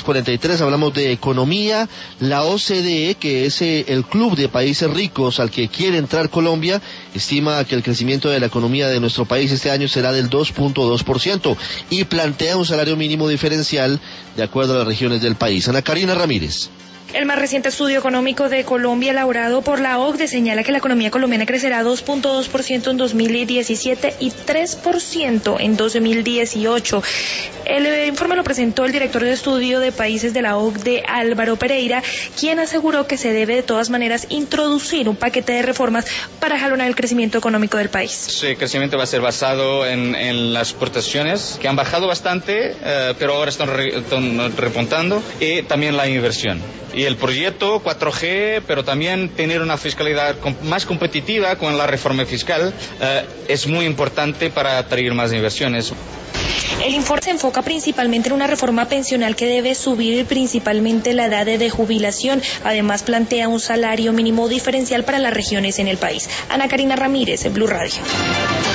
6:43, hablamos de economía. La OCDE, que es el club de países ricos al que quiere entrar Colombia, estima que el crecimiento de la economía de nuestro país este año será del 2.2% y plantea un salario mínimo diferencial de acuerdo a las regiones del país. Ana Karina Ramírez. El más reciente estudio económico de Colombia elaborado por la OCDE señala que la economía colombiana crecerá 2.2% en 2017 y 3% en 2018. El informe lo presentó el director de estudio de países de la OCDE, Álvaro Pereira, quien aseguró que se debe de todas maneras introducir un paquete de reformas para jalonar el crecimiento económico del país. El crecimiento va a ser basado en las exportaciones, que han bajado bastante, pero ahora están repuntando, y también la inversión. Y el proyecto 4G, pero también tener una fiscalidad más competitiva con la reforma fiscal, es muy importante para atraer más inversiones. El informe se enfoca principalmente en una reforma pensional que debe subir principalmente la edad de jubilación. Además, plantea un salario mínimo diferencial para las regiones en el país. Ana Karina Ramírez, Blue Radio.